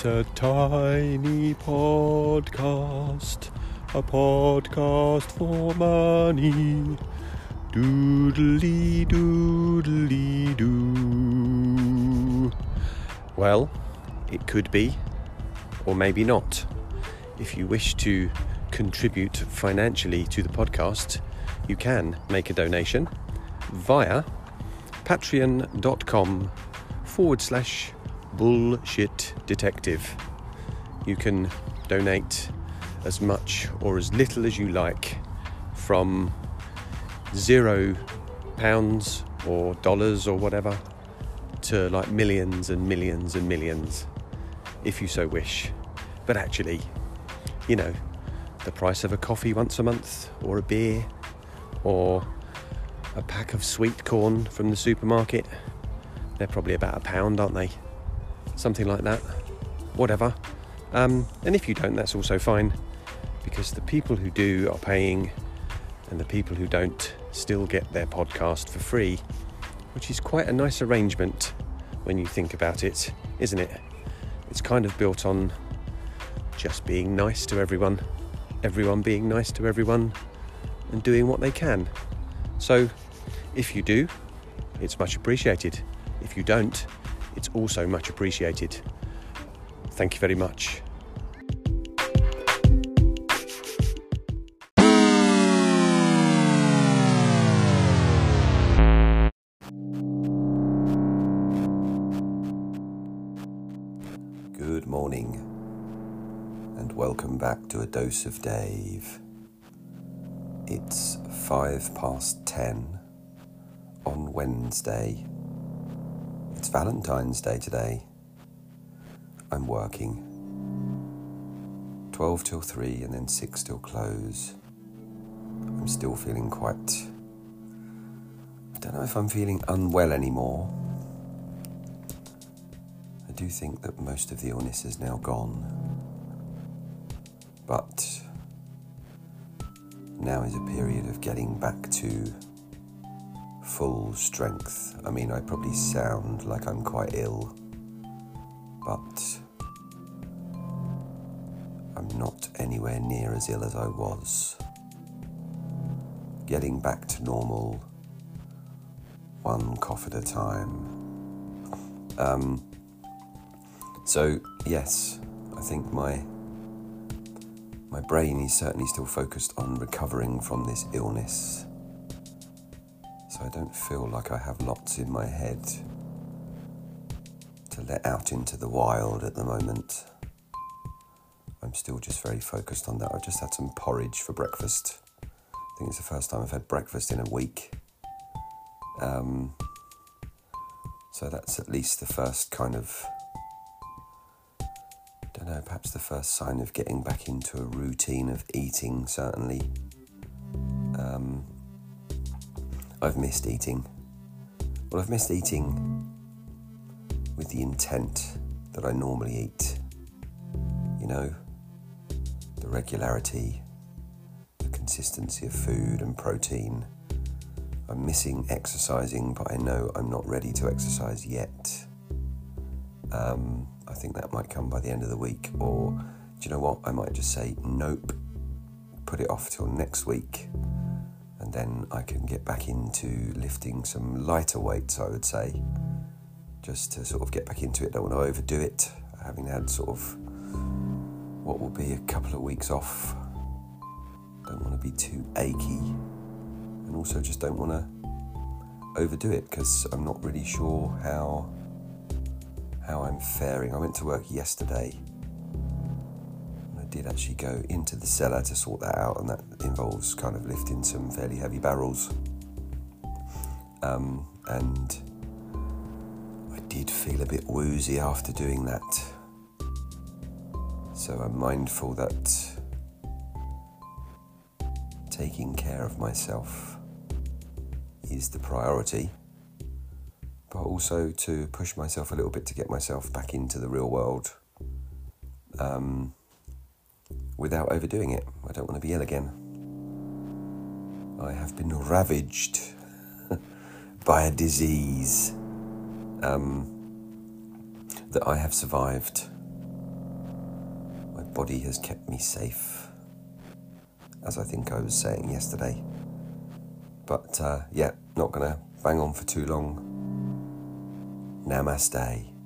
a tiny podcast, a podcast for money. Doodly doodly doo. Well, it could be, or maybe not. If you wish to contribute financially to the podcast, you can make a donation via patreon.com/bullshit detective. You can donate as much or as little as you like, from £0 or dollars or whatever to like millions and millions and millions, if you so wish. But actually, you know, the price of a coffee once a month, or a beer, or a pack of sweet corn from the supermarket, they're probably about £1, aren't they? Something like that. Whatever. And if you don't, that's also fine, because the people who do are paying, and the people who don't still get their podcast for free, which is quite a nice arrangement when you think about it, isn't it? It's kind of built on just being nice to everyone being nice to everyone, and doing what they can. So if you do, it's much appreciated. If you don't, it's also much appreciated. Thank you very much. Good morning, and welcome back to A Dose of Dave. It's 10:05 on Wednesday. It's Valentine's Day today. I'm working 12 till 3 and then 6 till close. I'm still feeling I don't know if I'm feeling unwell anymore. I do think that most of the illness is now gone, but now is a period of getting back to full strength. I mean, I probably sound like I'm quite ill, but I'm not anywhere near as ill as I was. Getting back to normal, one cough at a time. So yes, I think my brain is certainly still focused on recovering from this illness. So I don't feel like I have lots in my head to let out into the wild at the moment. I'm still just very focused on that. I've just had some porridge for breakfast. I think it's the first time I've had breakfast in a week. So that's at least the first kind of, perhaps the first sign of getting back into a routine of eating, certainly. I've missed eating. Well, I've missed eating with the intent that I normally eat. You know, the regularity, the consistency of food and protein. I'm missing exercising, but I know I'm not ready to exercise yet. I think that might come by the end of the week, or do you know what? I might just say nope, put it off till next week, and then I can get back into lifting some lighter weights, I would say, just to sort of get back into it. Don't want to overdo it, having had sort of what will be a couple of weeks off. Don't want to be too achy, and also just don't want to overdo it, because I'm not really sure how I'm faring. I went to work yesterday, and I did actually go into the cellar to sort that out, and that involves kind of lifting some fairly heavy barrels. And I did feel a bit woozy after doing that. So I'm mindful that taking care of myself is the priority, but also to push myself a little bit to get myself back into the real world without overdoing it. I don't want to be ill again. I have been ravaged by a disease that I have survived. body has kept me safe, as I think I was saying yesterday. But not going to bang on for too long. Namaste.